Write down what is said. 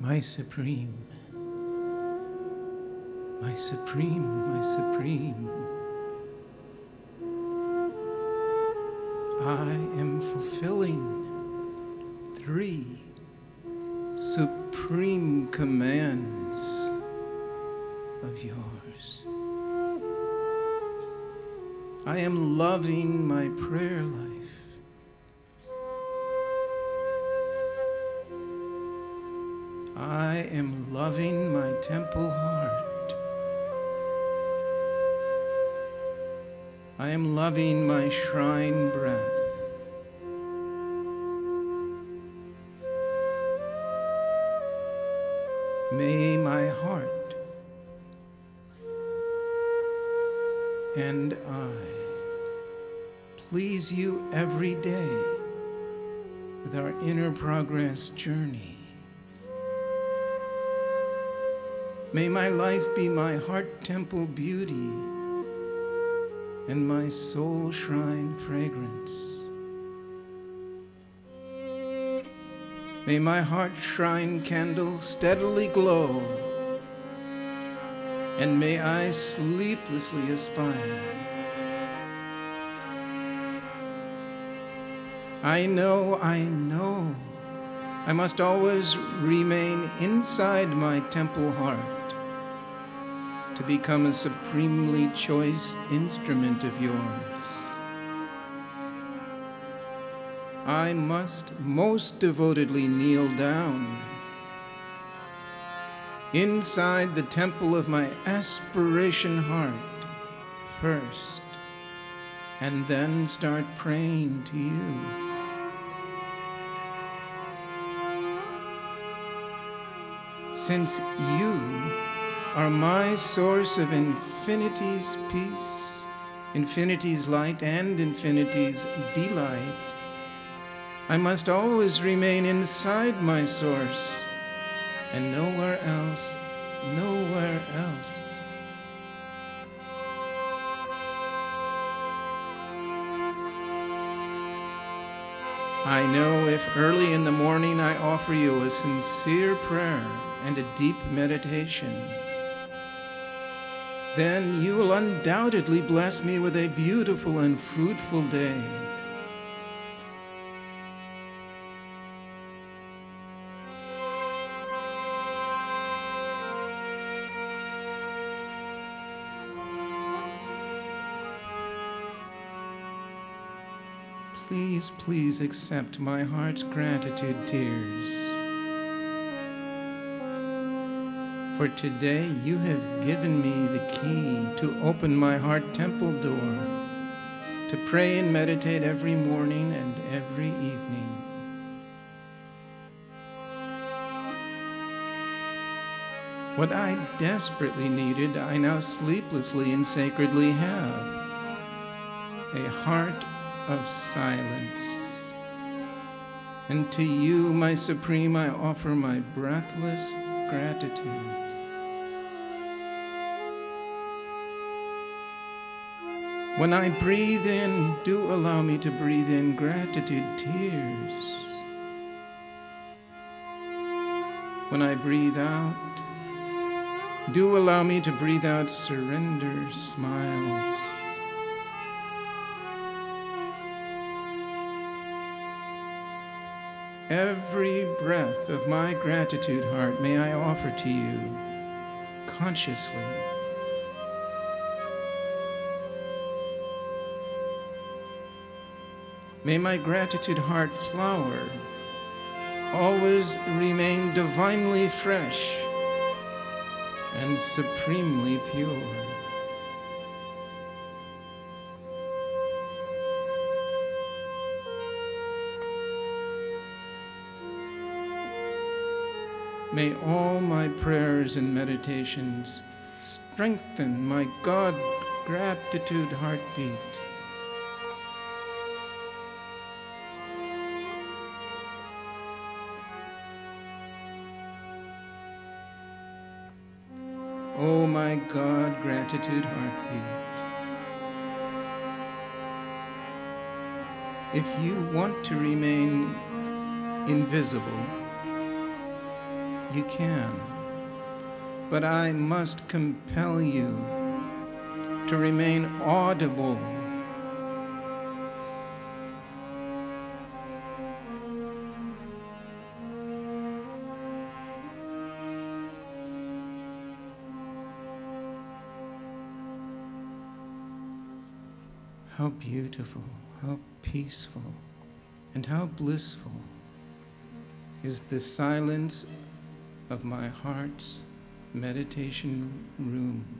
my supreme, my supreme, my supreme. I am fulfilling 3 supreme commands of yours. I am loving my prayer life. I am loving my temple heart. I am loving my shrine breath. May my heart and I please you every day with our inner progress journey. May my life be my heart temple beauty and my soul shrine fragrance. May my heart shrine candle steadily glow, and may I sleeplessly aspire. I know, I must always remain inside my temple heart to become a supremely choice instrument of yours. I must most devotedly kneel down inside the temple of my aspiration heart first, and then start praying to you. Since you are my source of infinity's peace, infinity's light, and infinity's delight, I must always remain inside my source and nowhere else, nowhere else. I know if early in the morning I offer you a sincere prayer and a deep meditation, then you will undoubtedly bless me with a beautiful and fruitful day. Please, please accept my heart's gratitude tears. For today you have given me the key to open my heart temple door, to pray and meditate every morning and every evening. What I desperately needed, I now sleeplessly and sacredly have: a heart of silence. And to you, my Supreme, I offer my breathless gratitude. When I breathe in, do allow me to breathe in gratitude tears. When I breathe out, do allow me to breathe out surrender smiles. Every breath of my gratitude heart may I offer to you consciously. May my gratitude heart flower always remain divinely fresh and supremely pure. May all my prayers and meditations strengthen my God gratitude heartbeat. Oh my God gratitude heartbeat. If you want to remain invisible, you can, but I must compel you to remain audible. How beautiful, how peaceful, and how blissful is the silence of my heart's meditation room.